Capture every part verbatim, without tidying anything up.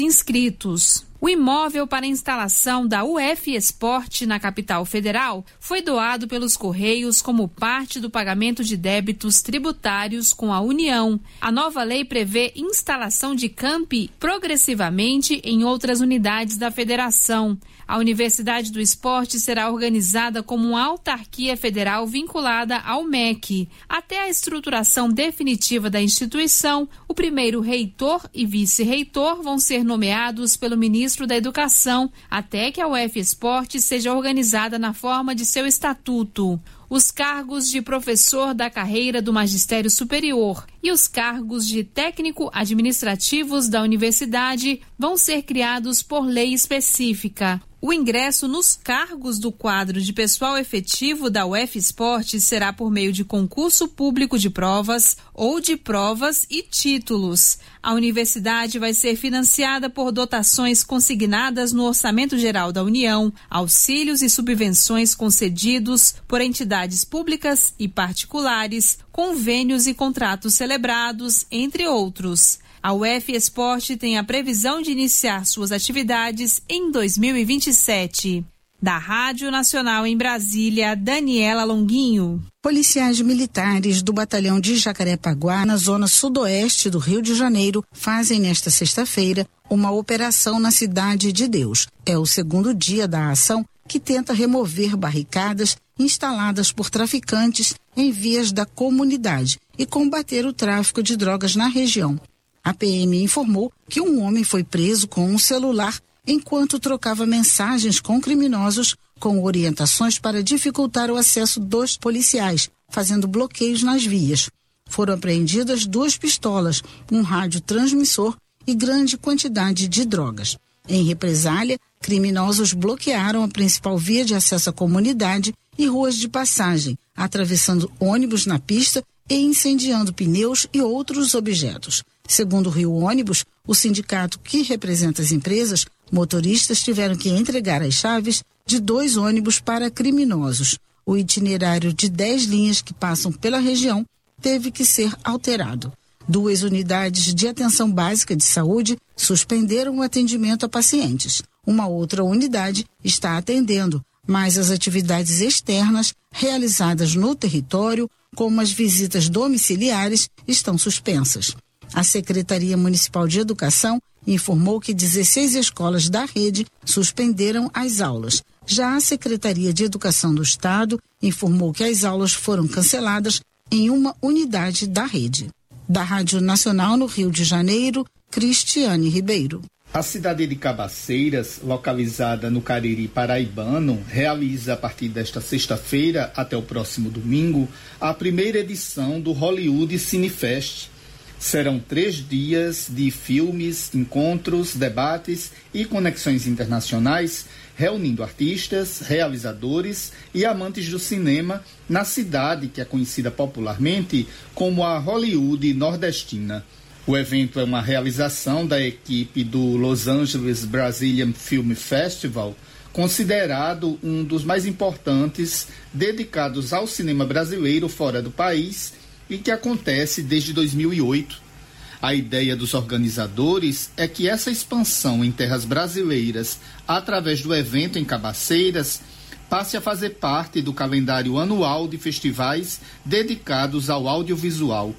inscritos. O imóvel para a instalação da U F Esporte na capital federal foi doado pelos Correios como parte do pagamento de débitos tributários com a União. A nova lei prevê instalação de campi progressivamente em outras unidades da federação. A Universidade do Esporte será organizada como uma autarquia federal vinculada ao M E C. Até a estruturação definitiva da instituição, o primeiro reitor e vice-reitor vão ser nomeados pelo ministro da Educação, até que a U F Esporte seja organizada na forma de seu estatuto. Os cargos de professor da carreira do Magistério Superior e os cargos de técnico administrativos da universidade vão ser criados por lei específica. O ingresso nos cargos do quadro de pessoal efetivo da U F Esporte será por meio de concurso público de provas ou de provas e títulos. A universidade vai ser financiada por dotações consignadas no Orçamento Geral da União, auxílios e subvenções concedidos por entidades públicas e particulares, convênios e contratos celebrados, entre outros. A U F Esporte tem a previsão de iniciar suas atividades em dois mil e vinte e sete. Da Rádio Nacional em Brasília, Daniela Longuinho. Policiais militares do Batalhão de Jacarepaguá, na zona sudoeste do Rio de Janeiro, fazem nesta sexta-feira uma operação na Cidade de Deus. É o segundo dia da ação, que tenta remover barricadas instaladas por traficantes em vias da comunidade e combater o tráfico de drogas na região. A P M informou que um homem foi preso com um celular enquanto trocava mensagens com criminosos com orientações para dificultar o acesso dos policiais, fazendo bloqueios nas vias. Foram apreendidas duas pistolas, um radiotransmissor e grande quantidade de drogas. Em represália, criminosos bloquearam a principal via de acesso à comunidade e ruas de passagem, atravessando ônibus na pista e incendiando pneus e outros objetos. Segundo o Rio Ônibus, o sindicato que representa as empresas, motoristas tiveram que entregar as chaves de dois ônibus para criminosos. O itinerário de dez linhas que passam pela região teve que ser alterado. Duas unidades de atenção básica de saúde suspenderam o atendimento a pacientes. Uma outra unidade está atendendo, mas as atividades externas realizadas no território, como as visitas domiciliares, estão suspensas. A Secretaria Municipal de Educação informou que dezesseis escolas da rede suspenderam as aulas. Já a Secretaria de Educação do Estado informou que as aulas foram canceladas em uma unidade da rede. Da Rádio Nacional no Rio de Janeiro, Cristiane Ribeiro. A cidade de Cabaceiras, localizada no Cariri paraibano, realiza a partir desta sexta-feira até o próximo domingo a primeira edição do Hollywood Cinefest. Serão três dias de filmes, encontros, debates e conexões internacionais, reunindo artistas, realizadores e amantes do cinema na cidade que é conhecida popularmente como a Hollywood nordestina. O evento é uma realização da equipe do Los Angeles Brazilian Film Festival, considerado um dos mais importantes dedicados ao cinema brasileiro fora do país e que acontece desde dois mil e oito. A ideia dos organizadores é que essa expansão em terras brasileiras, através do evento em Cabaceiras, passe a fazer parte do calendário anual de festivais dedicados ao audiovisual.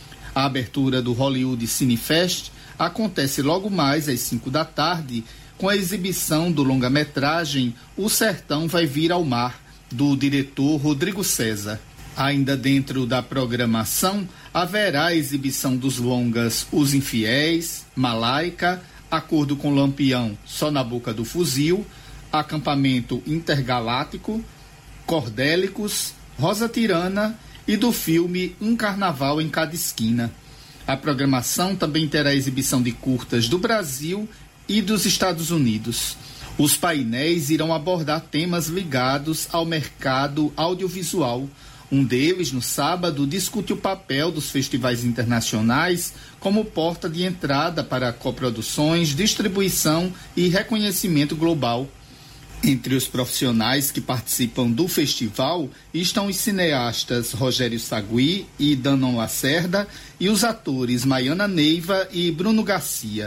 A abertura do Hollywood Cinefest acontece logo mais às cinco da tarde, com a exibição do longa-metragem O Sertão Vai Vir ao Mar, do diretor Rodrigo César. Ainda dentro da programação, haverá a exibição dos longas Os Infiéis, Malaika, Acordo com Lampião, Só na Boca do Fuzil, Acampamento Intergaláctico, Cordélicos, Rosa Tirana e do filme Um Carnaval em Cada Esquina. A programação também terá exibição de curtas do Brasil e dos Estados Unidos. Os painéis irão abordar temas ligados ao mercado audiovisual. Um deles, no sábado, discute o papel dos festivais internacionais como porta de entrada para coproduções, distribuição e reconhecimento global. Entre os profissionais que participam do festival estão os cineastas Rogério Sagui e Danon Lacerda e os atores Maiana Neiva e Bruno Garcia.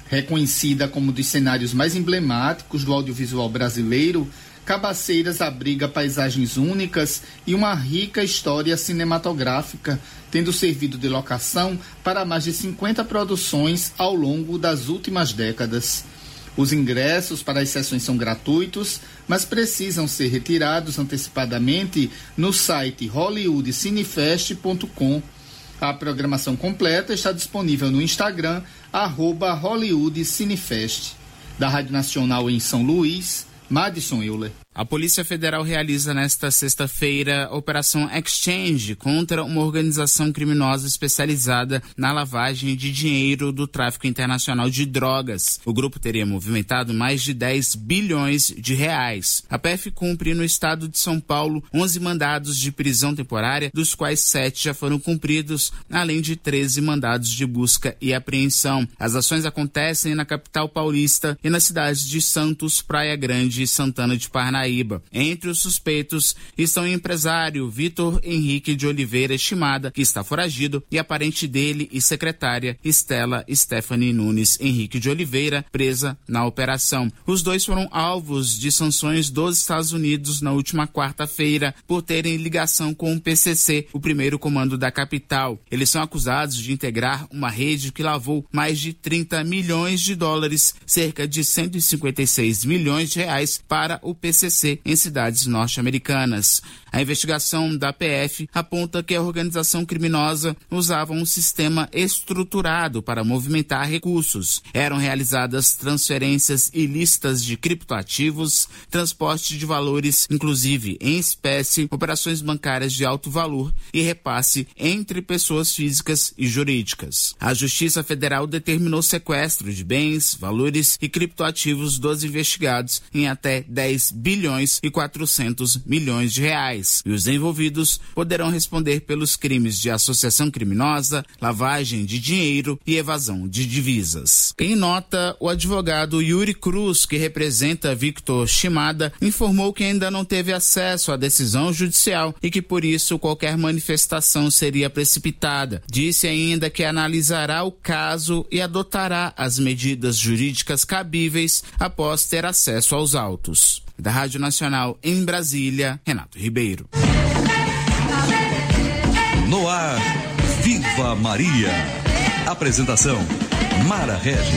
Reconhecida como um dos cenários mais emblemáticos do audiovisual brasileiro, Cabaceiras abriga paisagens únicas e uma rica história cinematográfica, tendo servido de locação para mais de cinquenta produções ao longo das últimas décadas. Os ingressos para as sessões são gratuitos, mas precisam ser retirados antecipadamente no site hollywood cinefest ponto com. A programação completa está disponível no Instagram, arroba Hollywood Cinefest. Da Rádio Nacional em São Luís, Madison Euler. A Polícia Federal realiza nesta sexta-feira a Operação Exchange contra uma organização criminosa especializada na lavagem de dinheiro do tráfico internacional de drogas. O grupo teria movimentado mais de dez bilhões de reais. A P F cumpre no estado de São Paulo onze mandados de prisão temporária, dos quais sete já foram cumpridos, além de treze mandados de busca e apreensão. As ações acontecem na capital paulista e nas cidades de Santos, Praia Grande e Santana de Parnaíba. Entre os suspeitos estão o empresário Vitor Henrique de Oliveira Estimada, que está foragido, e a parente dele e secretária Estela Stephanie Nunes Henrique de Oliveira, presa na operação. Os dois foram alvos de sanções dos Estados Unidos na última quarta-feira por terem ligação com o P C C, o primeiro comando da capital. Eles são acusados de integrar uma rede que lavou mais de trinta milhões de dólares, cerca de cento e cinquenta e seis milhões de reais, para o P C C em cidades norte-americanas. A investigação da P F aponta que a organização criminosa usava um sistema estruturado para movimentar recursos. Eram realizadas transferências ilícitas de criptoativos, transporte de valores, inclusive em espécie, operações bancárias de alto valor e repasse entre pessoas físicas e jurídicas. A Justiça Federal determinou sequestro de bens, valores e criptoativos dos investigados em até dez bilhões e quatrocentos milhões de reais. E os envolvidos poderão responder pelos crimes de associação criminosa, lavagem de dinheiro e evasão de divisas. Em nota, o advogado Yuri Cruz, que representa Victor Shimada, informou que ainda não teve acesso à decisão judicial e que por isso qualquer manifestação seria precipitada. Disse ainda que analisará o caso e adotará as medidas jurídicas cabíveis após ter acesso aos autos. Da Rádio Nacional em Brasília, Renato Ribeiro. No ar, Viva Maria. Apresentação, Mara Regis.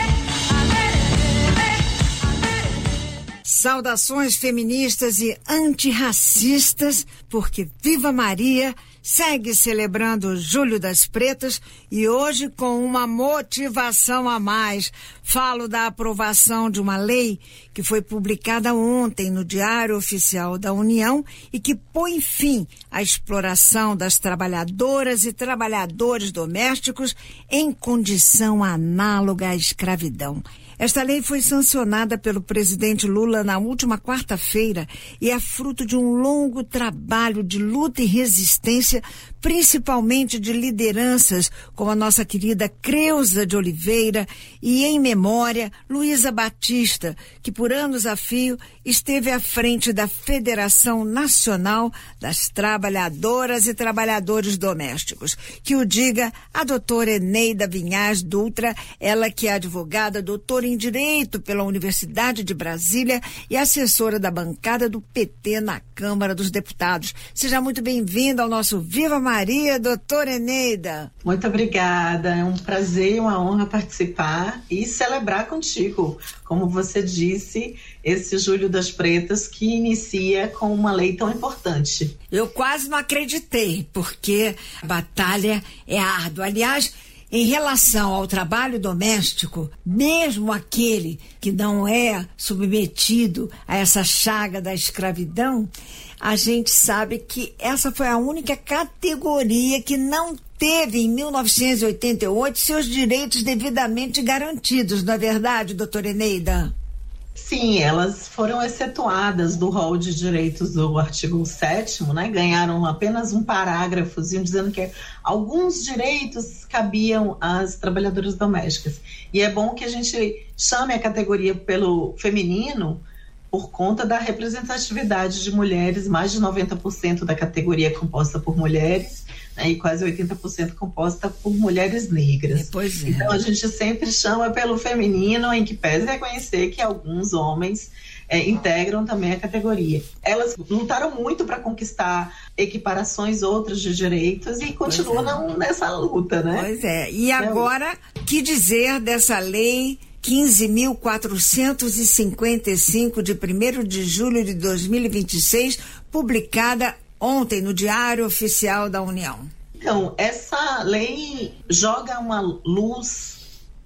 Saudações feministas e antirracistas, porque Viva Maria segue celebrando o Julho das Pretas e hoje com uma motivação a mais. Falo da aprovação de uma lei que foi publicada ontem no Diário Oficial da União e que põe fim à exploração das trabalhadoras e trabalhadores domésticos em condição análoga à escravidão. Esta lei foi sancionada pelo presidente Lula na última quarta-feira e é fruto de um longo trabalho de luta e resistência, principalmente de lideranças como a nossa querida Creuza de Oliveira e, em memória, Luísa Batista, que por anos a fio esteve à frente da Federação Nacional das Trabalhadoras e Trabalhadores Domésticos. Que o diga a doutora Eneida Vinhas Dutra, ela que é advogada, doutora em Direito pela Universidade de Brasília e assessora da bancada do P T na Câmara dos Deputados. Seja muito bem-vinda ao nosso Viva Maria, doutora Eneida. Muito obrigada, é um prazer e uma honra participar e celebrar contigo, como você disse, esse Julho das Pretas que inicia com uma lei tão importante. Eu quase não acreditei, porque a batalha é árdua. Aliás, em relação ao trabalho doméstico, mesmo aquele que não é submetido a essa chaga da escravidão, a gente sabe que essa foi a única categoria que não teve, em mil novecentos e oitenta e oito, seus direitos devidamente garantidos, não é verdade, doutora Eneida? Sim, elas foram excetuadas do rol de direitos do artigo sétimo, né? Ganharam apenas um parágrafozinho dizendo que alguns direitos cabiam às trabalhadoras domésticas. E é bom que a gente chame a categoria pelo feminino por conta da representatividade de mulheres, mais de noventa por cento da categoria é composta por mulheres. né, e quase oitenta por cento composta por mulheres negras. Pois é. Então a gente sempre chama pelo feminino, em que pese reconhecer que alguns homens é, integram também a categoria. Elas lutaram muito para conquistar equiparações outras de direitos e continuam é. nessa luta, né? Pois é. E agora, que dizer dessa lei quinze mil quatrocentos e cinquenta e cinco de primeiro de julho de dois mil e vinte e seis, publicada ontem no Diário Oficial da União? Então, essa lei joga uma luz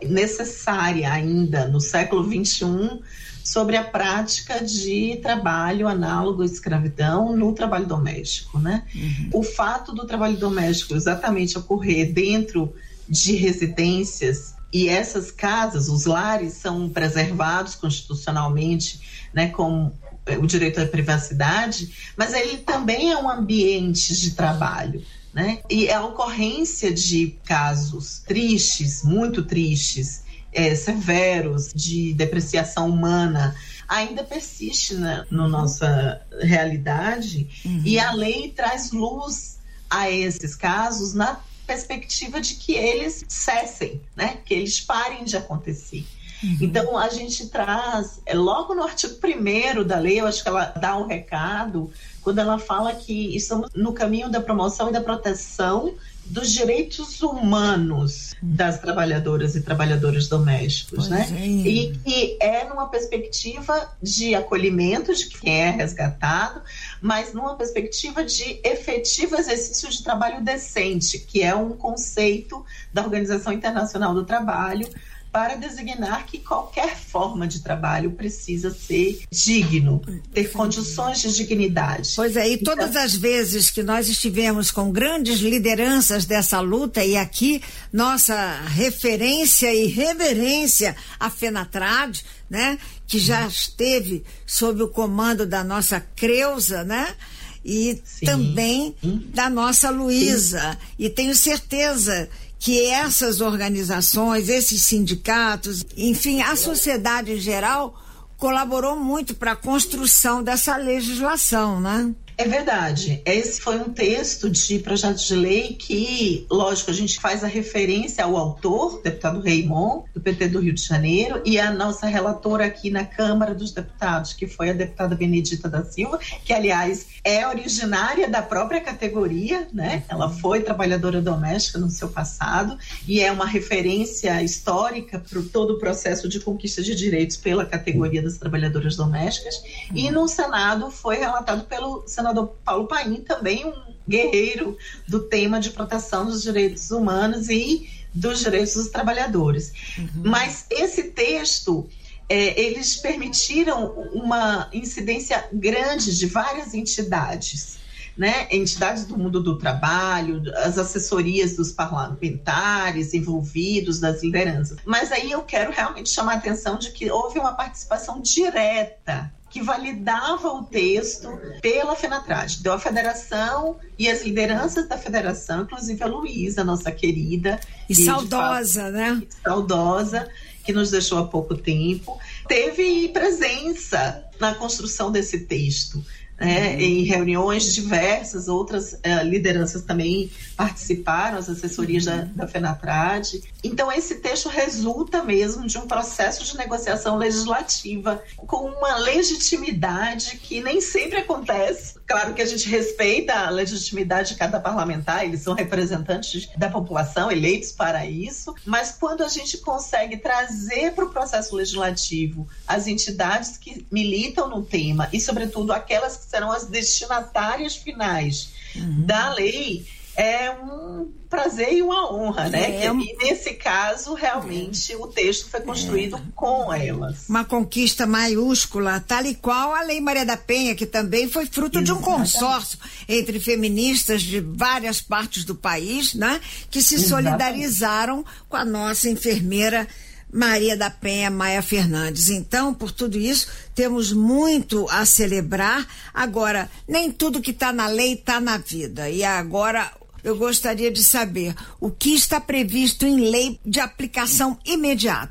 necessária ainda no século vinte e um sobre a prática de trabalho análogo à escravidão no trabalho doméstico, né? Uhum. O fato do trabalho doméstico exatamente ocorrer dentro de residências, e essas casas, os lares, são preservados constitucionalmente, né, com o direito à privacidade, mas ele também é um ambiente de trabalho, né? E a ocorrência de casos tristes, muito tristes, é, severos, de depreciação humana, ainda persiste na no nossa realidade, uhum. E a lei traz luz a esses casos na perspectiva de que eles cessem, né? Que eles parem de acontecer. Uhum. Então, a gente traz, é, logo no artigo primeiro da lei, eu acho que ela dá um recado, quando ela fala que estamos no caminho da promoção e da proteção dos direitos humanos das trabalhadoras e trabalhadores domésticos, pois né? É. E que é numa perspectiva de acolhimento de quem é resgatado, mas numa perspectiva de efetivo exercício de trabalho decente, que é um conceito da Organização Internacional do Trabalho, para designar que qualquer forma de trabalho precisa ser digno, ter condições de dignidade. Pois é, e todas então, as vezes que nós estivemos com grandes lideranças dessa luta, e aqui nossa referência e reverência à FENATRAD, né, que já esteve sob o comando da nossa Creuza, né, e sim, também sim. da nossa Luísa, e tenho certeza que essas organizações, esses sindicatos, enfim, a sociedade em geral colaborou muito para a construção dessa legislação, né? É verdade. Esse foi um texto de projeto de lei que, lógico, a gente faz a referência ao autor, deputado Raymond, do P T do Rio de Janeiro, e a nossa relatora aqui na Câmara dos Deputados, que foi a deputada Benedita da Silva, que, aliás, é originária da própria categoria, né? Ela foi trabalhadora doméstica no seu passado e é uma referência histórica para todo o processo de conquista de direitos pela categoria das trabalhadoras domésticas. E no Senado foi relatado pelo senador Paulo Paim, também um guerreiro do tema de proteção dos direitos humanos e dos direitos dos trabalhadores. Uhum. Mas esse texto, é, eles permitiram uma incidência grande de várias entidades, né? Entidades do mundo do trabalho, as assessorias dos parlamentares envolvidos, das lideranças. Mas aí eu quero realmente chamar a atenção de que houve uma participação direta que validava o texto pela FENATRAD. Deu a federação e as lideranças da federação, inclusive a Luísa, nossa querida. E saudosa, fato, né? Saudosa, que nos deixou há pouco tempo. Teve presença na construção desse texto. É, uhum. Em reuniões diversas, outras uh, lideranças também participaram, as assessorias uhum. da, da FENATRAD. Então, esse texto resulta mesmo de um processo de negociação legislativa com uma legitimidade que nem sempre acontece. Claro que a gente respeita a legitimidade de cada parlamentar, eles são representantes da população, eleitos para isso, mas quando a gente consegue trazer para o processo legislativo as entidades que militam no tema e, sobretudo, aquelas que serão as destinatárias finais uhum. da lei, é um prazer e uma honra, né? É, e nesse caso, realmente, é. o texto foi construído é. com elas. Uma conquista maiúscula, tal e qual a Lei Maria da Penha, que também foi fruto Exatamente. de um consórcio entre feministas de várias partes do país, né? Que se Exatamente. solidarizaram com a nossa enfermeira Maria da Penha Maia Fernandes. Então, por tudo isso, temos muito a celebrar. Agora, nem tudo que está na lei está na vida. E agora, eu gostaria de saber o que está previsto em lei de aplicação imediata.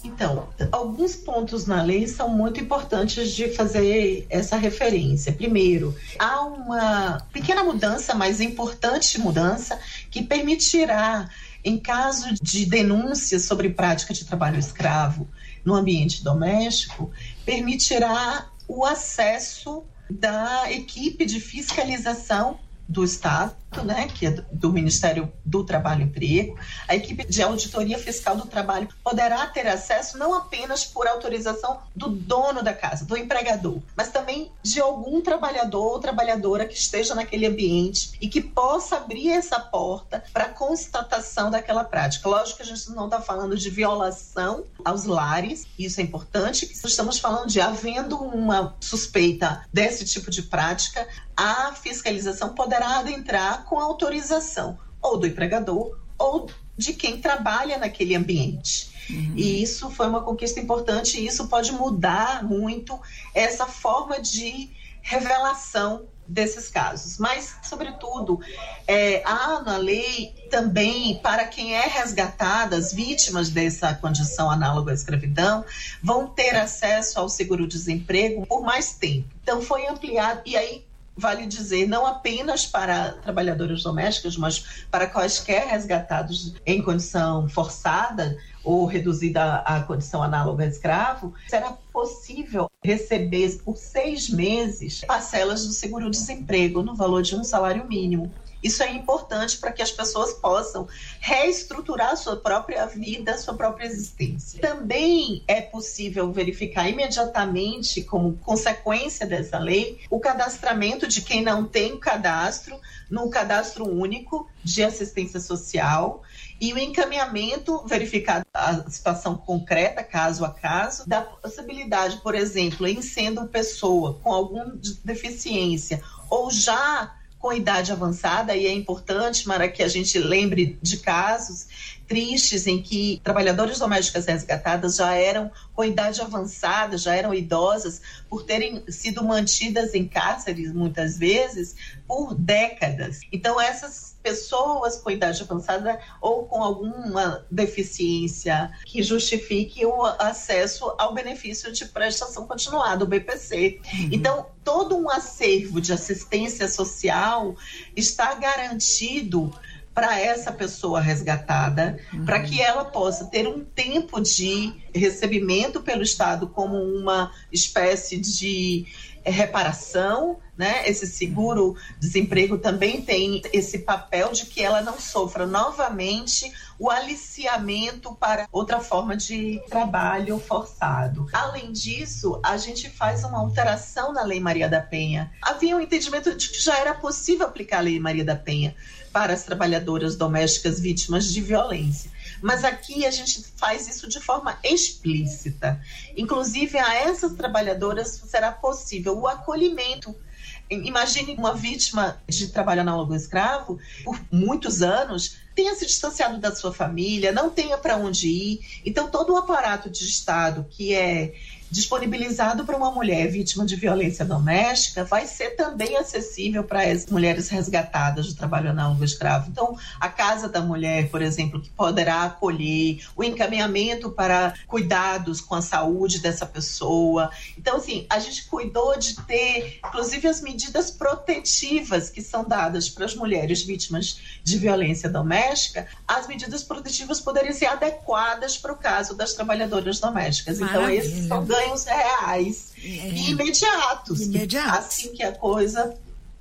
Então, alguns pontos na lei são muito importantes de fazer essa referência. Primeiro, há uma pequena mudança, mas importante mudança, que permitirá, em caso de denúncia sobre prática de trabalho escravo no ambiente doméstico, permitirá o acesso da equipe de fiscalização do Estado, né, que é do Ministério do Trabalho e Emprego. A equipe de auditoria fiscal do trabalho poderá ter acesso não apenas por autorização do dono da casa, do empregador, mas também de algum trabalhador ou trabalhadora que esteja naquele ambiente e que possa abrir essa porta para constatação daquela prática. Lógico que a gente não está falando de violação aos lares, isso é importante, estamos falando de havendo uma suspeita desse tipo de prática, a fiscalização poderá adentrar com autorização ou do empregador ou de quem trabalha naquele ambiente. Uhum. E isso foi uma conquista importante e isso pode mudar muito essa forma de revelação desses casos. Mas, sobretudo, é, há na lei também, para quem é resgatada, as vítimas dessa condição análoga à escravidão vão ter acesso ao seguro-desemprego por mais tempo. Então, foi ampliado, e aí vale dizer, não apenas para trabalhadoras domésticas, mas para quaisquer resgatados em condição forçada ou reduzida à condição análoga a escravo, será possível receber por seis meses parcelas do seguro-desemprego no valor de um salário mínimo. Isso é importante para que as pessoas possam reestruturar a sua própria vida, a sua própria existência. Também é possível verificar imediatamente, como consequência dessa lei, o cadastramento de quem não tem cadastro no cadastro único de assistência social e o encaminhamento, verificar a situação concreta, caso a caso, da possibilidade, por exemplo, em sendo pessoa com alguma deficiência ou já com idade avançada, e é importante, Mara, que a gente lembre de casos tristes em que trabalhadoras domésticas resgatadas já eram com idade avançada, já eram idosas, por terem sido mantidas em cárceres, muitas vezes, por décadas. Então, essas pessoas com idade avançada ou com alguma deficiência que justifique o acesso ao benefício de prestação continuada, o B P C. Uhum. Então, todo um acervo de assistência social está garantido para essa pessoa resgatada, uhum. para que ela possa ter um tempo de recebimento pelo Estado como uma espécie de reparação, né? Esse seguro-desemprego também tem esse papel de que ela não sofra novamente o aliciamento para outra forma de trabalho forçado. Além disso, a gente faz uma alteração na Lei Maria da Penha. Havia um entendimento de que já era possível aplicar a Lei Maria da Penha para as trabalhadoras domésticas vítimas de violência. Mas aqui a gente faz isso de forma explícita. Inclusive, a essas trabalhadoras será possível o acolhimento. Imagine uma vítima de trabalho análogo ao escravo, por muitos anos, tenha se distanciado da sua família, não tenha para onde ir. Então, todo o aparato de Estado que é disponibilizado para uma mulher vítima de violência doméstica vai ser também acessível para as mulheres resgatadas do trabalho análogo ao escravo. Então, a Casa da Mulher, por exemplo, que poderá acolher o encaminhamento para cuidados com a saúde dessa pessoa. Então, assim, a gente cuidou de ter, inclusive, as medidas protetivas que são dadas para as mulheres vítimas de violência doméstica. As medidas protetivas poderiam ser adequadas para o caso das trabalhadoras domésticas. Maravilha. Então, esses são ganhos reais é. e imediatos. Imediatos. Assim que a coisa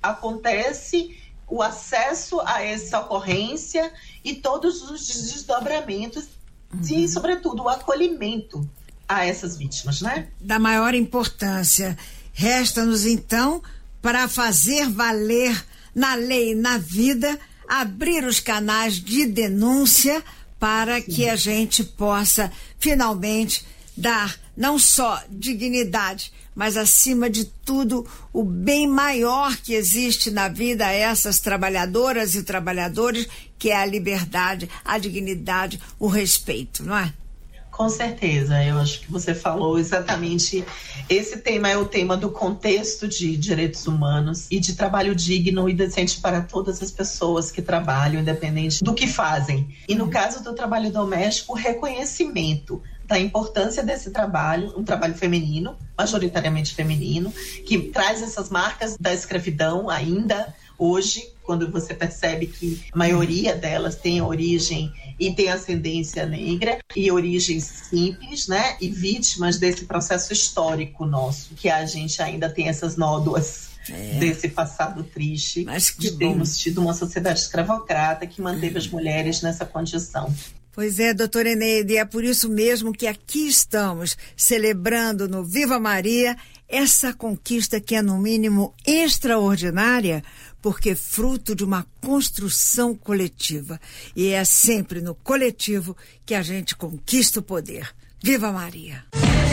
acontece, o acesso a essa ocorrência e todos os desdobramentos uhum. e, sobretudo, o acolhimento a essas vítimas, né? Da maior importância. Resta-nos, então, para fazer valer na lei e na vida, abrir os canais de denúncia para Sim. que a gente possa, finalmente, dar não só dignidade, mas, acima de tudo, o bem maior que existe na vida a essas trabalhadoras e trabalhadores, que é a liberdade, a dignidade, o respeito, não é? Com certeza, eu acho que você falou exatamente. Esse tema é o tema do contexto de direitos humanos e de trabalho digno e decente para todas as pessoas que trabalham, independente do que fazem. E no caso do trabalho doméstico, o reconhecimento da importância desse trabalho, um trabalho feminino, majoritariamente feminino, que traz essas marcas da escravidão ainda hoje, quando você percebe que a maioria delas tem origem e tem ascendência negra e origens simples, né? E vítimas desse processo histórico nosso, que a gente ainda tem essas nódoas é. desse passado triste. Mas que de termos tido uma sociedade escravocrata que manteve as mulheres nessa condição. Pois é, doutora Eneide, é por isso mesmo que aqui estamos celebrando no Viva Maria essa conquista que é no mínimo extraordinária, porque é fruto de uma construção coletiva. E é sempre no coletivo que a gente conquista o poder. Viva Maria!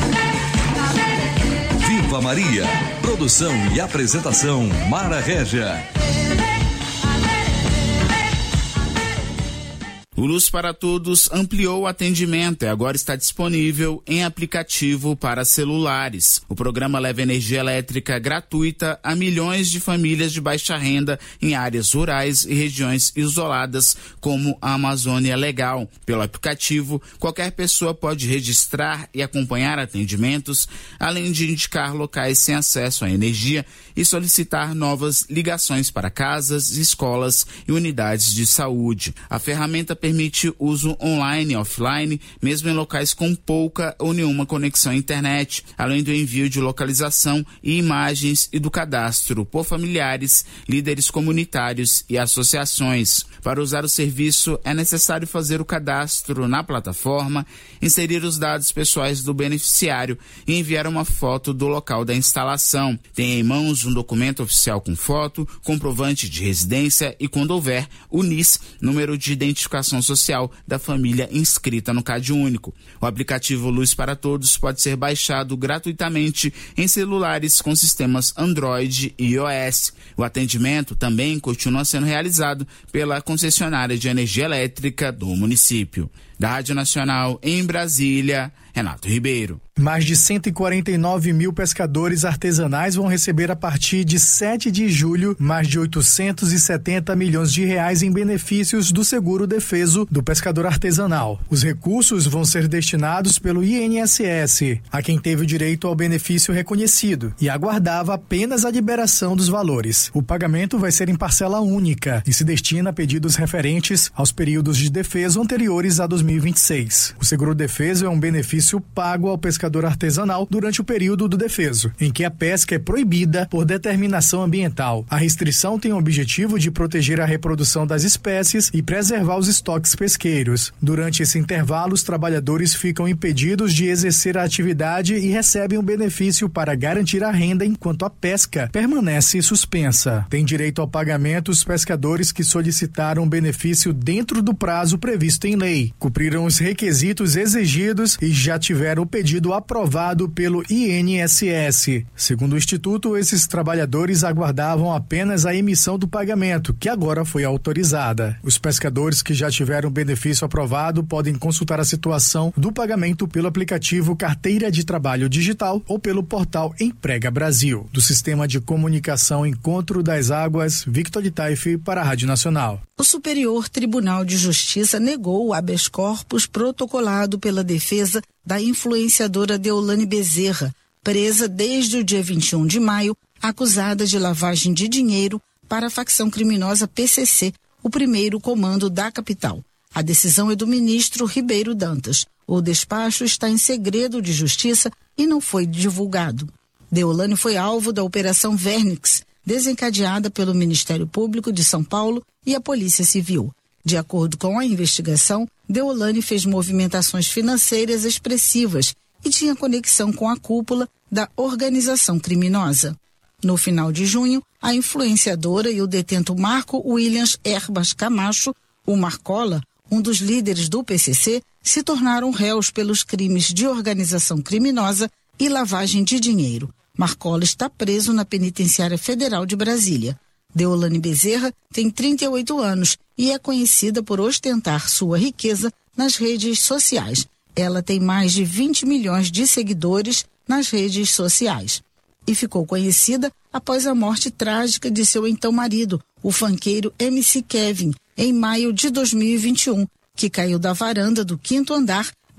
Viva Maria! Produção e apresentação Mara Régia. O Luz para Todos ampliou o atendimento e agora está disponível em aplicativo para celulares. O programa leva energia elétrica gratuita a milhões de famílias de baixa renda em áreas rurais e regiões isoladas, como a Amazônia Legal. Pelo aplicativo, qualquer pessoa pode registrar e acompanhar atendimentos, além de indicar locais sem acesso à energia e solicitar novas ligações para casas, escolas e unidades de saúde. A ferramenta permite uso online e offline, mesmo em locais com pouca ou nenhuma conexão à internet, além do envio de localização e imagens e do cadastro por familiares, líderes comunitários e associações. Para usar o serviço, é necessário fazer o cadastro na plataforma, inserir os dados pessoais do beneficiário e enviar uma foto do local da instalação. Tem em mãos um documento oficial com foto, comprovante de residência e, quando houver, o N I S, número de identificação social da família inscrita no CadÚnico. O aplicativo Luz para Todos pode ser baixado gratuitamente em celulares com sistemas Android e iOS. O atendimento também continua sendo realizado pela concessionária de energia elétrica do município. Da Rádio Nacional em Brasília, Renato Ribeiro. Mais de cento e quarenta e nove mil pescadores artesanais vão receber a partir de sete de julho mais de oitocentos e setenta milhões de reais em benefícios do seguro defeso do pescador artesanal. Os recursos vão ser destinados pelo I N S S a quem teve o direito ao benefício reconhecido e aguardava apenas a liberação dos valores. O pagamento vai ser em parcela única e se destina a pedidos referentes aos períodos de defeso anteriores a dois mil e vinte e seis. O seguro defeso é um benefício pago ao pescador artesanal durante o período do defeso, em que a pesca é proibida por determinação ambiental. A restrição tem o objetivo de proteger a reprodução das espécies e preservar os estoques pesqueiros. Durante esse intervalo, os trabalhadores ficam impedidos de exercer a atividade e recebem um benefício para garantir a renda enquanto a pesca permanece suspensa. Tem direito ao pagamento os pescadores que solicitaram o benefício dentro do prazo previsto em lei, cumpriram os requisitos exigidos e já tiveram o pedido aprovado pelo I N S S. Segundo o Instituto, esses trabalhadores aguardavam apenas a emissão do pagamento, que agora foi autorizada. Os pescadores que já tiveram o benefício aprovado podem consultar a situação do pagamento pelo aplicativo Carteira de Trabalho Digital ou pelo portal Emprega Brasil. Do Sistema de Comunicação Encontro das Águas, Victor de Taife para a Rádio Nacional. O Superior Tribunal de Justiça negou o habeas corpus protocolado pela defesa da influenciadora Deolane Bezerra, presa desde o dia vinte e um de maio, acusada de lavagem de dinheiro para a facção criminosa P C C, o primeiro comando da capital. A decisão é do ministro Ribeiro Dantas. O despacho está em segredo de justiça e não foi divulgado. Deolane foi alvo da Operação Vernix, desencadeada pelo Ministério Público de São Paulo e a Polícia Civil. De acordo com a investigação, Deolane fez movimentações financeiras expressivas e tinha conexão com a cúpula da organização criminosa. No final de junho, a influenciadora e o detento Marco Williams Herbas Camacho, o Marcola, um dos líderes do P C C, se tornaram réus pelos crimes de organização criminosa e lavagem de dinheiro. Marcola está preso na Penitenciária Federal de Brasília. Deolane Bezerra tem trinta e oito anos e é conhecida por ostentar sua riqueza nas redes sociais. Ela tem mais de vinte milhões de seguidores nas redes sociais. E ficou conhecida após a morte trágica de seu então marido, o funkeiro M C Kevin, em maio de dois mil e vinte e um, que caiu da varanda do quinto andar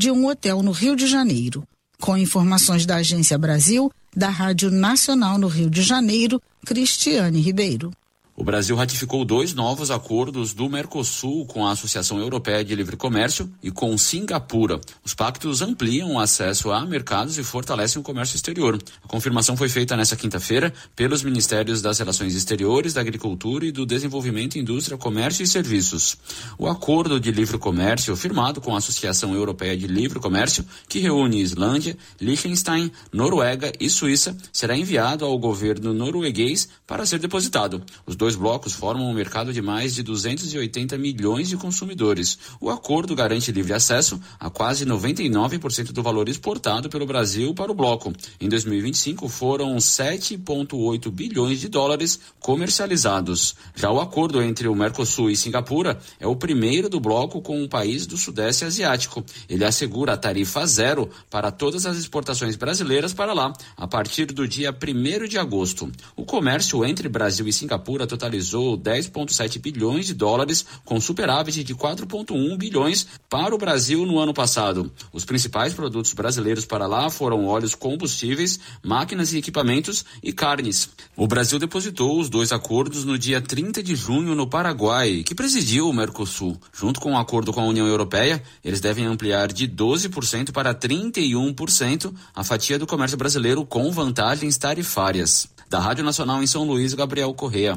de um hotel no Rio de Janeiro. Com informações da Agência Brasil, da Rádio Nacional no Rio de Janeiro, Cristiane Ribeiro. O Brasil ratificou dois novos acordos do Mercosul com a Associação Europeia de Livre Comércio e com Singapura. Os pactos ampliam o acesso a mercados e fortalecem o comércio exterior. A confirmação foi feita nesta quinta-feira pelos Ministérios das Relações Exteriores, da Agricultura e do Desenvolvimento, Indústria, Comércio e Serviços. O acordo de livre comércio, firmado com a Associação Europeia de Livre Comércio, que reúne Islândia, Liechtenstein, Noruega e Suíça, será enviado ao governo norueguês para ser depositado. Os dois blocos formam um mercado de mais de duzentos e oitenta milhões de consumidores. O acordo garante livre acesso a quase noventa e nove por cento do valor exportado pelo Brasil para o bloco. Em dois mil e vinte e cinco foram sete vírgula oito bilhões de dólares comercializados. Já o acordo entre o Mercosul e Singapura é o primeiro do bloco com um país do Sudeste Asiático. Ele assegura a tarifa zero para todas as exportações brasileiras para lá, a partir do dia primeiro de agosto. O comércio entre Brasil e Singapura totalizou dez vírgula sete bilhões de dólares, com superávit de quatro vírgula um bilhões para o Brasil no ano passado. Os principais produtos brasileiros para lá foram óleos combustíveis, máquinas e equipamentos e carnes. O Brasil depositou os dois acordos no dia trinta de junho no Paraguai, que presidiu o Mercosul. Junto com o acordo com a União Europeia, eles devem ampliar de doze por cento para trinta e um por cento a fatia do comércio brasileiro com vantagens tarifárias. Da Rádio Nacional em São Luís, Gabriel Correa.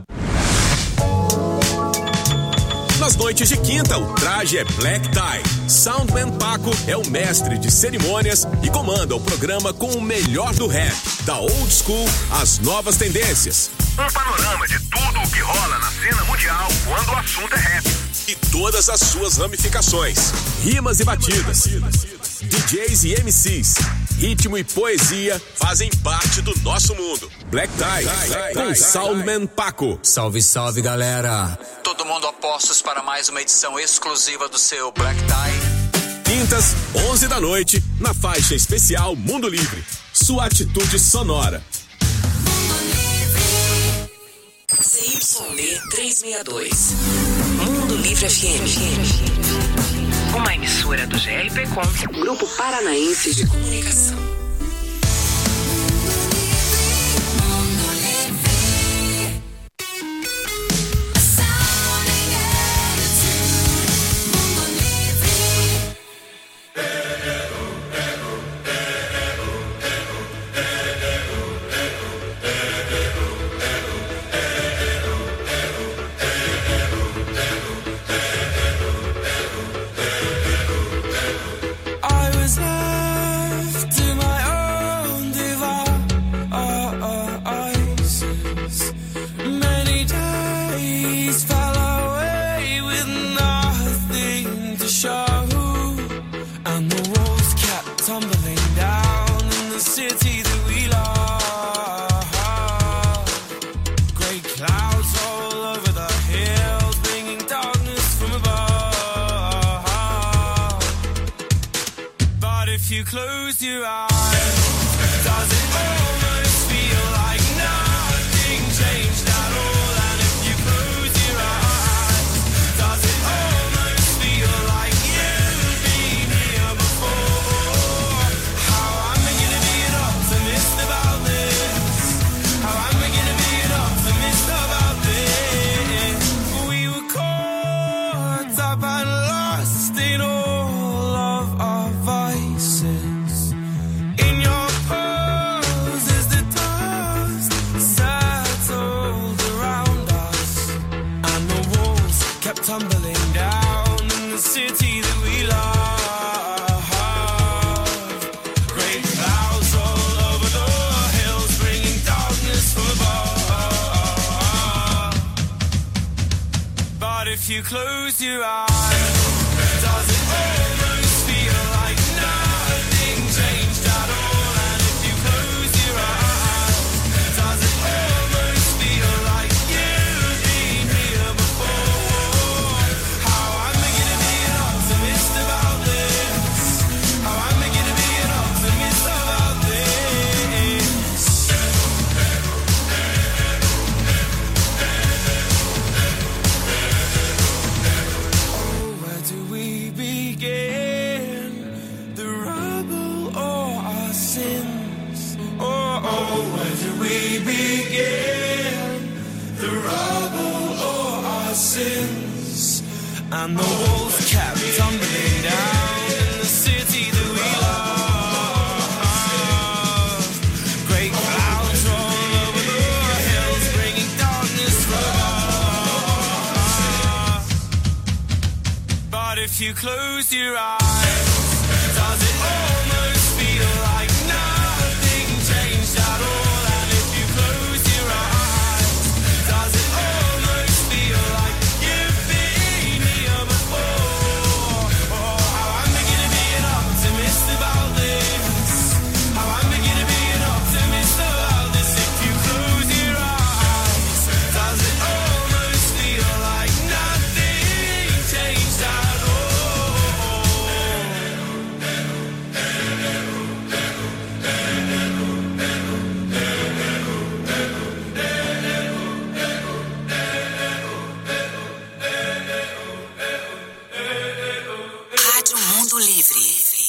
Nas noites de quinta, o traje é Black Tie. Soundman Paco é o mestre de cerimônias e comanda o programa com o melhor do rap, da old school às novas tendências. Um panorama de tudo o que rola na cena mundial quando o assunto é rap. E todas as suas ramificações, rimas e batidas, D Js e M Cs, ritmo e poesia fazem parte do nosso mundo. Black Tie, com Soundman Paco. Salve, salve, galera. Todo mundo a postos para mais uma edição exclusiva do seu Black Tie. Quintas, onze da noite, na faixa especial Mundo Livre. Sua atitude sonora. C Y D trezentos e sessenta e dois. Mundo Livre F M. Uma emissora do G R P Com, Grupo Paranaense de Comunicação. Close your eyes. Does it almost feel like nothing changed at all? And if you close your eyes, does it almost feel like you've been here before? How am I gonna be an optimist about this? How am I gonna be an optimist about this? We were caught up and lost in all of our vices. Tumbling down in the city that we love. Great clouds all over the hills, bringing darkness from above. But if you close your eyes, does it almost feel like nothing changed at all? And if you close your eyes, does it almost feel like you've been here before? did we begin? The rubble or our sins? And the walls kept tumbling down in the city that we love. Great clouds roll over the hills, bringing darkness from us. But if you close your eyes, does it almost feel like nothing changed at all? And if you close your eyes, does it almost feel like you've been here before? Oh, how I'm beginning to be an optimist about this. How I'm beginning to be an optimist about this. If you close your eyes, does it almost feel like nothing changed at all? Rádio Mundo Livre.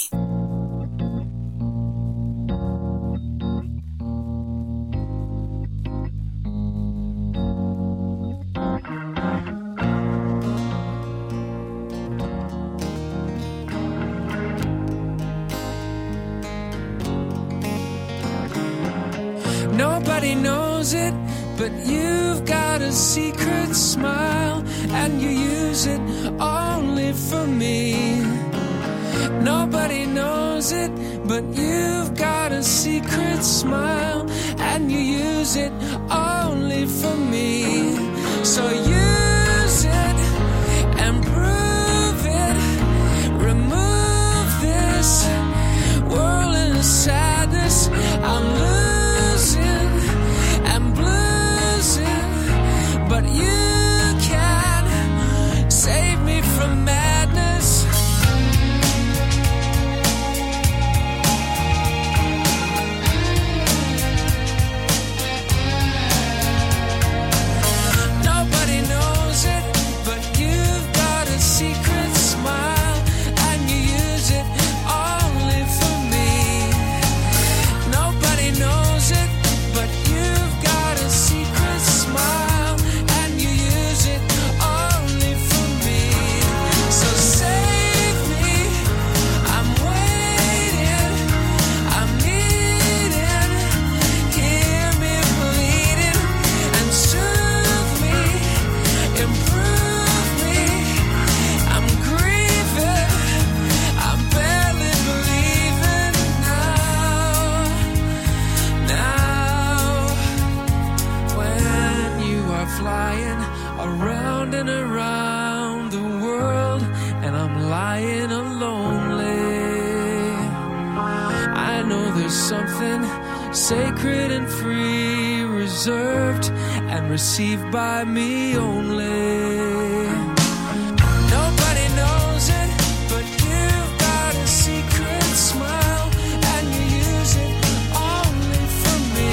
Nobody knows it, but you've got a secret smile, and you use it only for me. Nobody knows it, but you've got a secret smile, and you use it only for me. So use it and prove it. Remove this whirling sadness. I'm losing and bluesing, but you can save me from madness. Nobody knows it, but you've got a secret smile, and you use it only for me. Nobody knows it, but you've got a secret smile, and you use it only for me. So save me, I'm waiting, I'm needing, hear me bleeding, and soothe me, improve me. I'm grieving, I'm barely believing now, now. When you are flying around and around the world, and I'm lying lonely, I know there's something sacred and free, reserved and received by me only. Nobody knows it, but you've got a secret smile, and you use it only for me.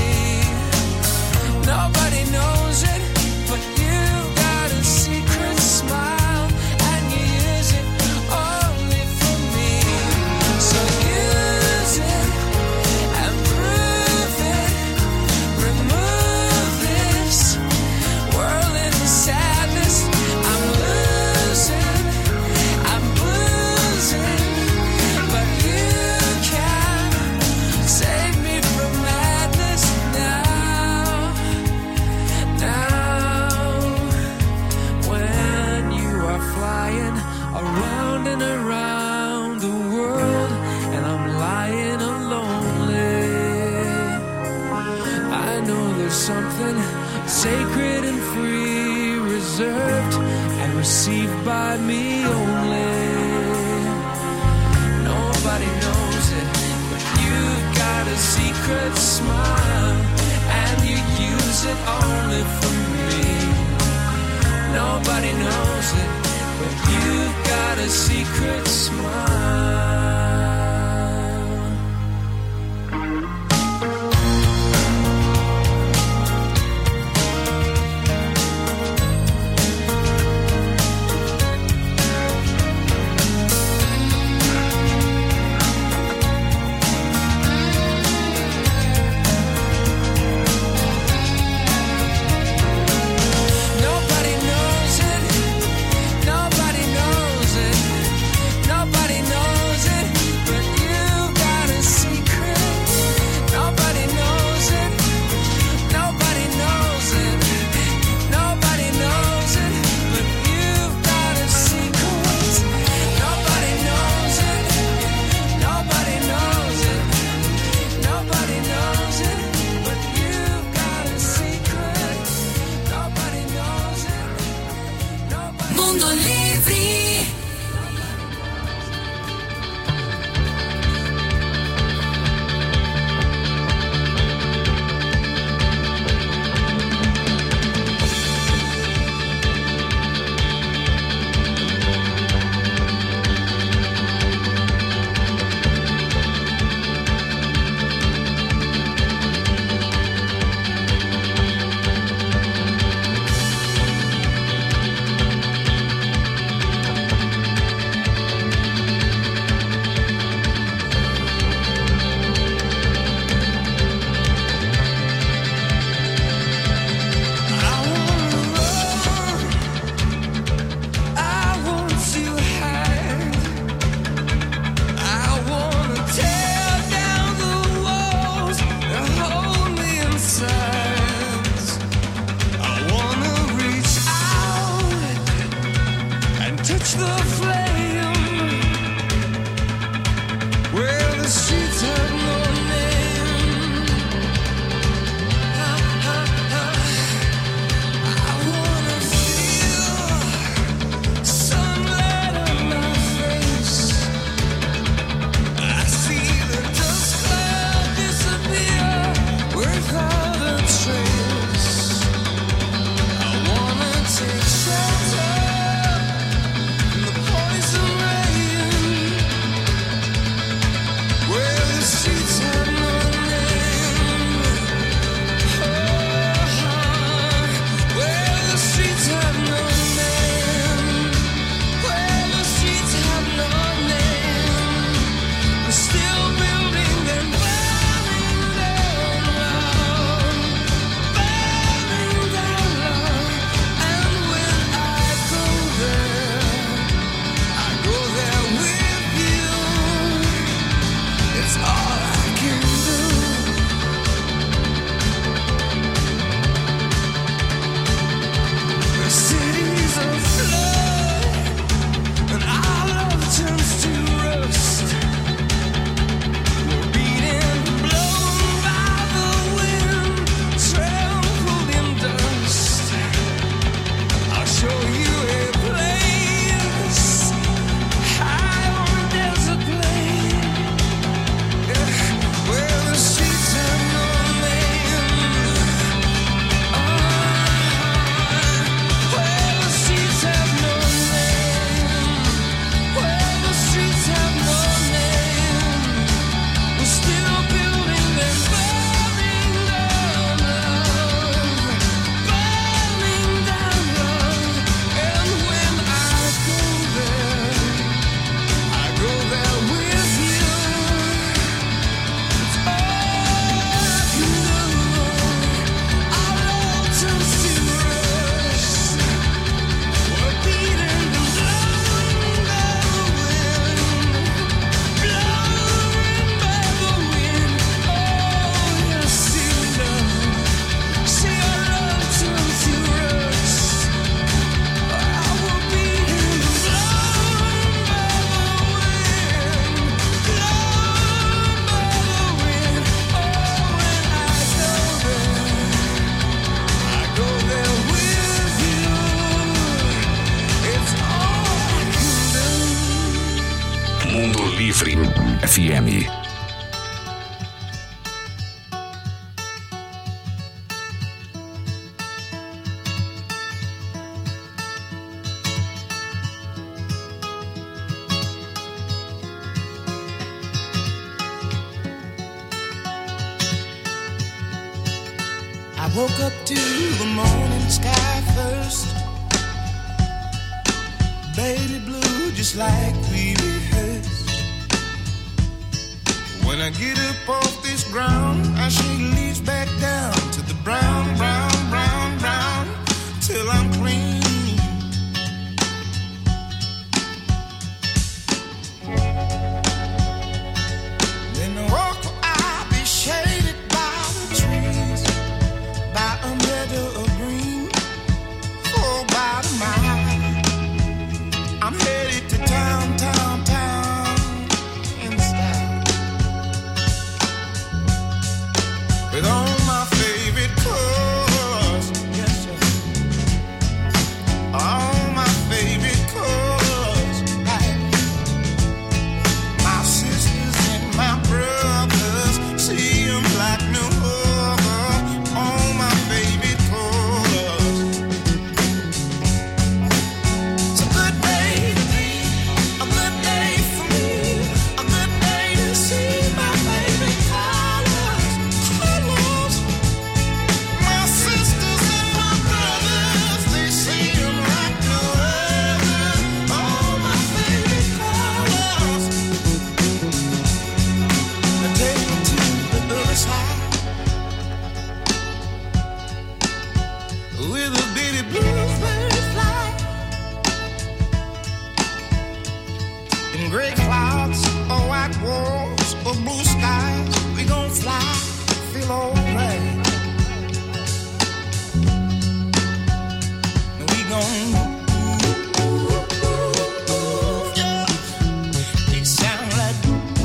Nobody knows it, but you've got a secret smile, and you use it only for me. So use it and prove it. Remove this whirling sadness. I'm losing, I'm losing, but you can save me from madness now, now. When you are flying around and around the world, and I'm lying lonely, I know there's something sacred and free, reserved and received by me only. Nobody knows it, but you've got a secret smile, and you use it only for me. Nobody knows it, but you've got a secret smile. F M. I woke up to the morning sky first, baby blue just like we rehearsed. When I get up off this ground, I shake leaves back down to the brown, brown, brown, brown, till I'm clean. Then I walk where I'll be shaded by the trees, by a meadow of green, for about a mile. I'm headed to town, town, town, in style, with all my favorite colors, yes sir, all my favorite colors, like my sisters and my brothers, see 'em like no other, all my favorite colors. It's a good day to be, a good day for me, a good day to see my favorite colors, colors. My sisters and my brothers, they see 'em like no other, all my favorite colors. Now take me to the other side, with a bitty bluebird fly, in gray clouds or white walls or blue skies, we gon' fly, feel alright. We gon' yeah. They sound like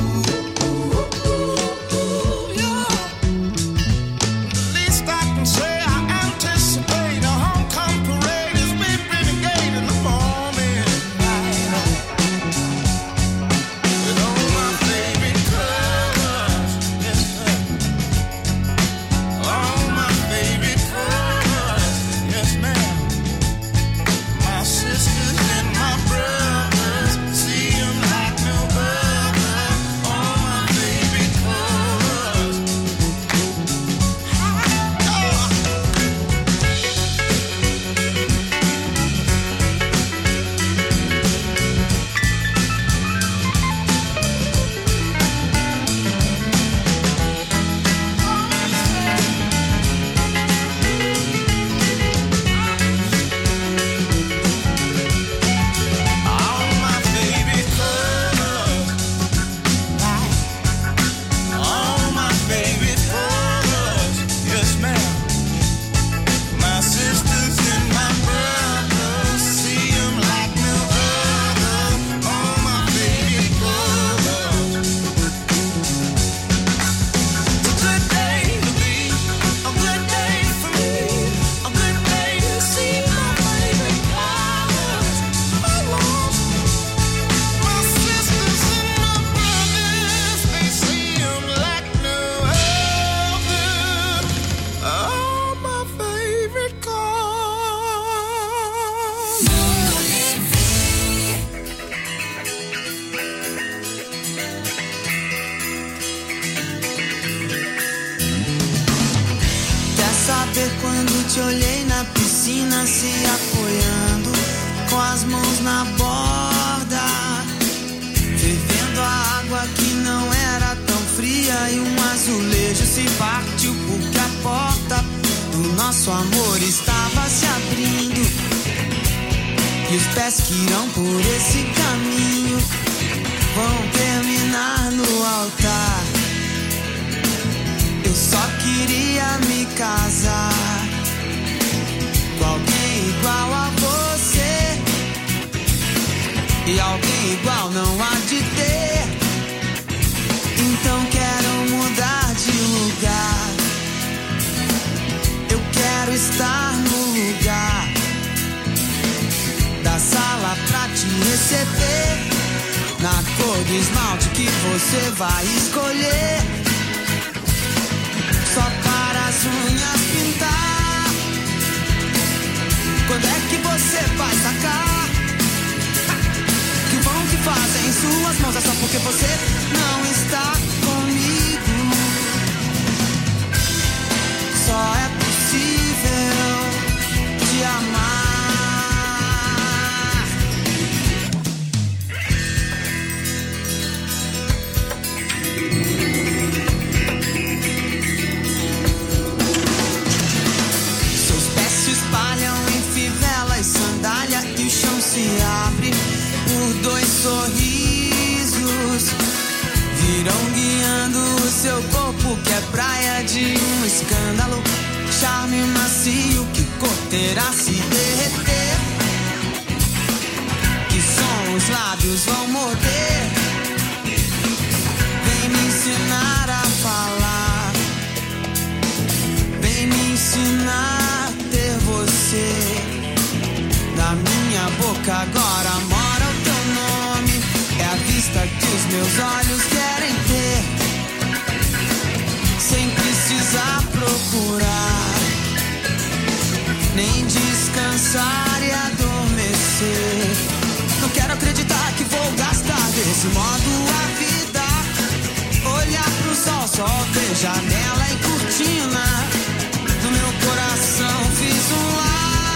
yeah. The least I can say, I anticipate a homecoming parade as we renegade in the morning light, with all my favorite colors, yes sir, all my favorite colors, yes ma'am. My sisters and my brothers, see 'em like no other, all my favorite colors. All my favorite colors, all my favorite colors, yes ma'am. My sisters and my brothers, see 'em like no other, all my favorite colors. It's a good day to be, a good day for me, a good day to see my favorite colors, colors. My sisters and my brothers, they see 'em like no other, all my favorite colors. Quer saber quando te olhei na piscina se apoiando, com as mãos na borda, fervendo a água que não era tão fria, e um azulejo se partiu porque a porta do nosso amor estava se abrindo, e os pés que irão por esse caminho vão terminar no altar. Eu só queria me casar com alguém igual a você, e alguém igual não há de ter. Então quero mudar de lugar, eu quero estar no lugar da sala pra te receber. na cor do esmalte que você vai escolher. Só para as unhas pintar. Quando é que você vai sacar que o vão que fazem em suas mãos é só porque você não está comigo? Só é possível te amar. Sandália e o chão se abre por dois sorrisos. Virão guiando o seu corpo que é praia de um escândalo. Charme macio que corterá se derreter. Que som os lábios vão morder. Vem me ensinar a falar. Vem me ensinar a ter você. Na minha boca agora mora o teu nome. É a vista que os meus olhos querem ter, sem precisar procurar, nem descansar e adormecer. Não quero acreditar que vou gastar desse modo a vida. Olhar pro sol, só ver janela e cortina. No meu coração fiz um lar.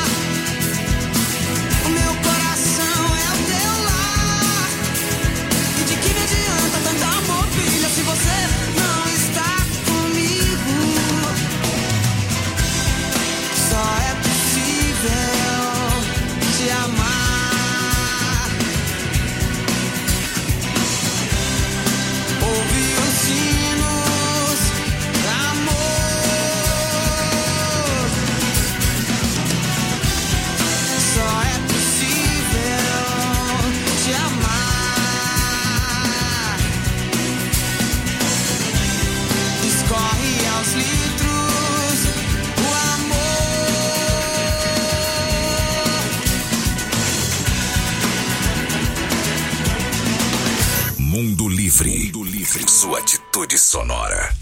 Se você não está comigo, só é possível te amar. Ouve os sinos do amor. Só é possível te amar. Corre aos litros o amor. Mundo Livre. Mundo Livre. Sua atitude sonora.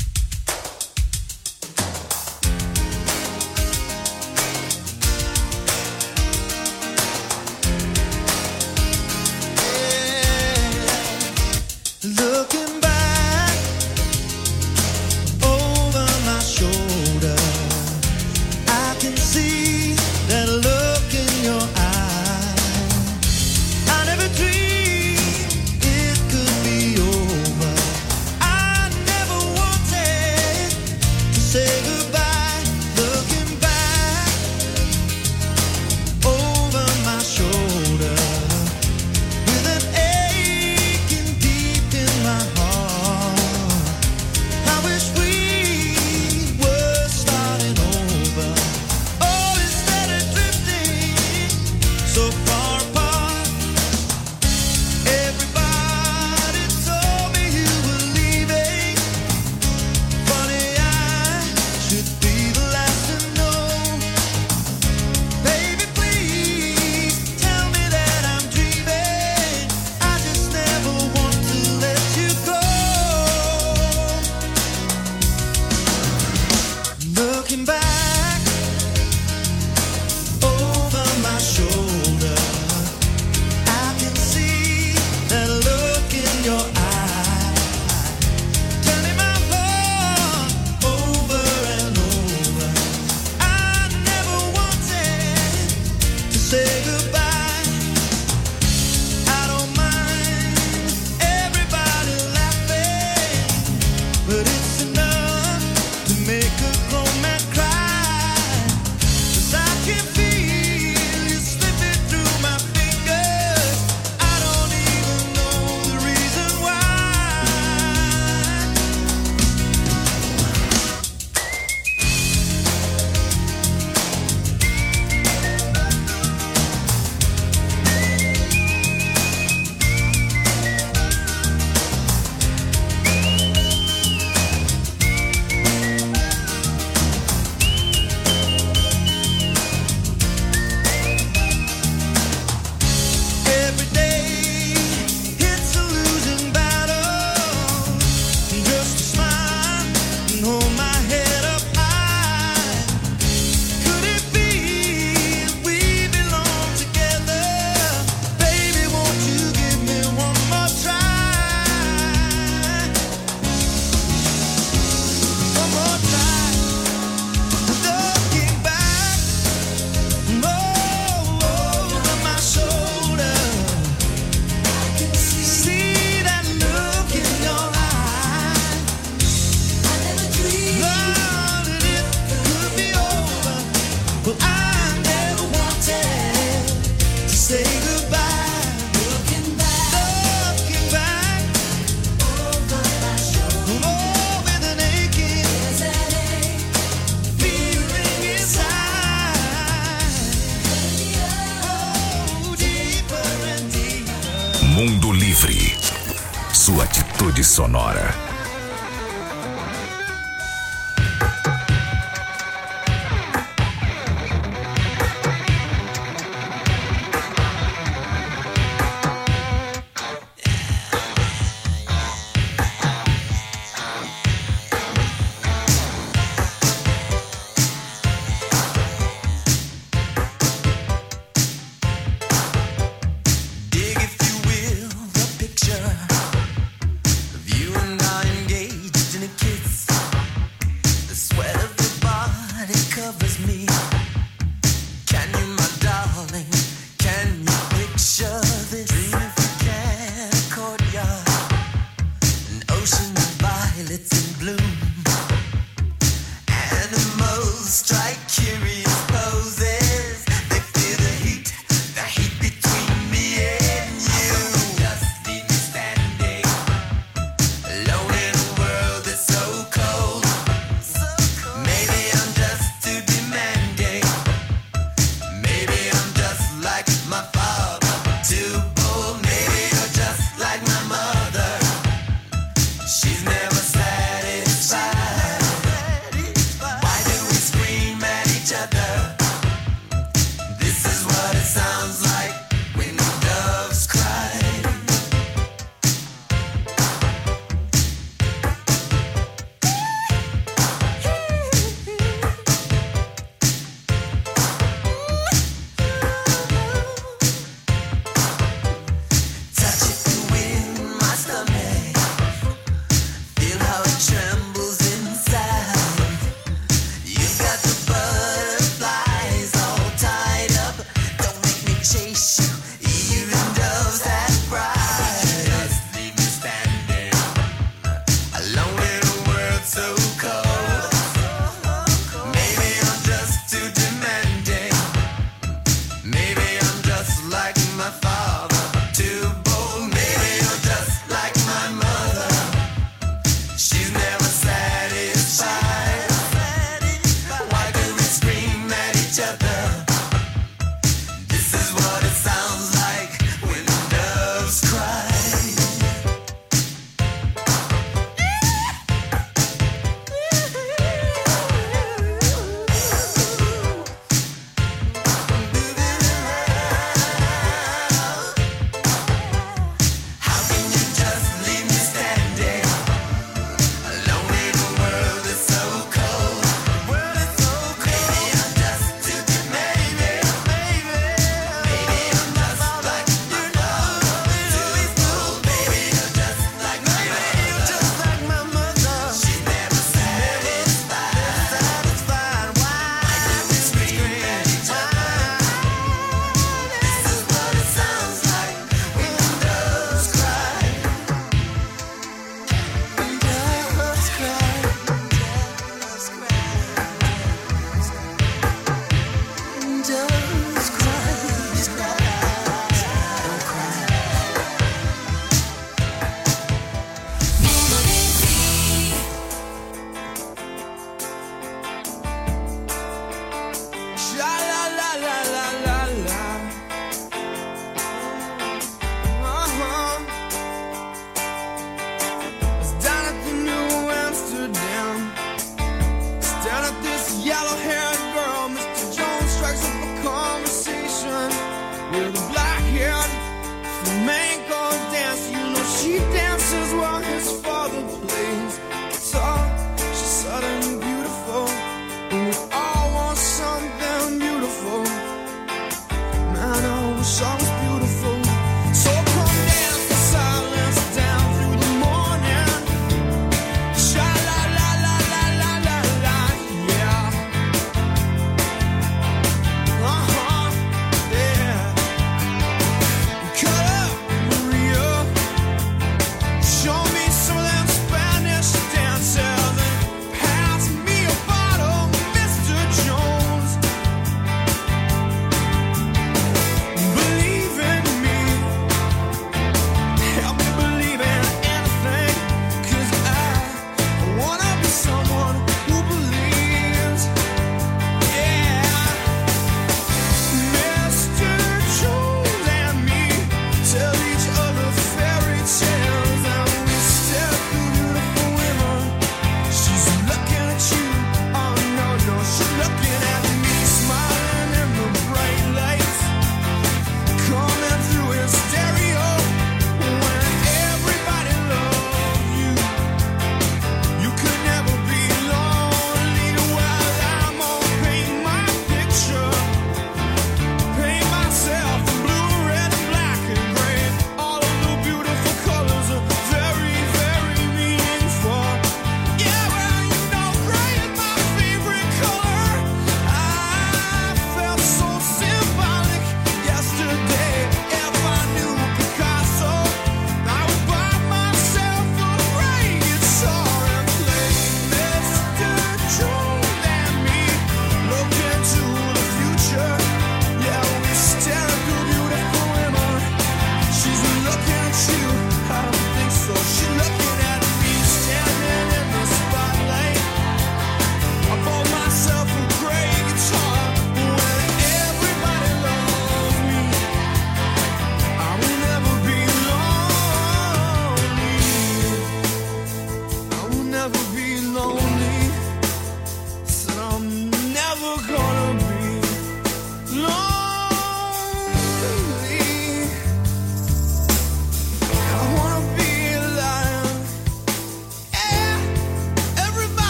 sua atitude sonora.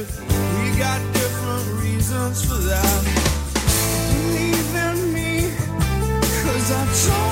but we got different reasons for that. Believe in me, 'cause I told